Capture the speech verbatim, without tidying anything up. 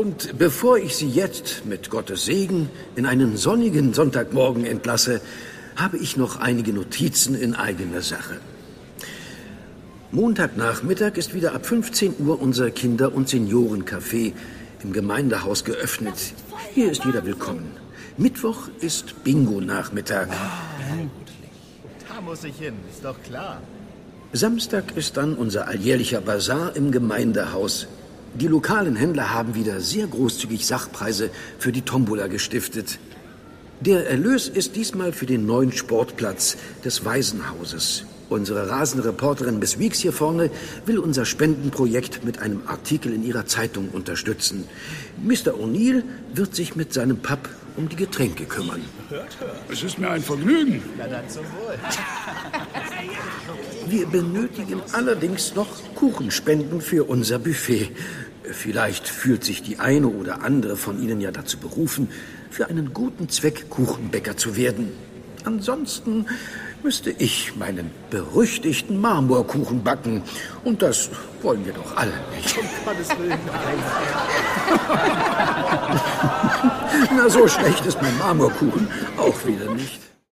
Und bevor ich Sie jetzt mit Gottes Segen in einen sonnigen Sonntagmorgen entlasse, habe ich noch einige Notizen in eigener Sache. Montagnachmittag ist wieder ab fünfzehn Uhr unser Kinder- und Seniorencafé im Gemeindehaus geöffnet. Hier ist jeder willkommen. Mittwoch ist Bingo-Nachmittag. Da muss ich hin, ist doch klar. Samstag ist dann unser alljährlicher Basar im Gemeindehaus. Die lokalen Händler haben wieder sehr großzügig Sachpreise für die Tombola gestiftet. Der Erlös ist diesmal für den neuen Sportplatz des Waisenhauses. Unsere Rasenreporterin Miss Weeks hier vorne will unser Spendenprojekt mit einem Artikel in ihrer Zeitung unterstützen. Mister O'Neill wird sich mit seinem Pub um die Getränke kümmern. Es ist mir ein Vergnügen. Na dann zum Wohl. Wir benötigen allerdings noch Kuchenspenden für unser Buffet. Vielleicht fühlt sich die eine oder andere von Ihnen ja dazu berufen, für einen guten Zweck Kuchenbäcker zu werden. Ansonsten müsste ich meinen berüchtigten Marmorkuchen backen. Und das wollen wir doch alle nicht. Um Gottes Willen, nein. Na, so schlecht ist mein Marmorkuchen auch wieder nicht.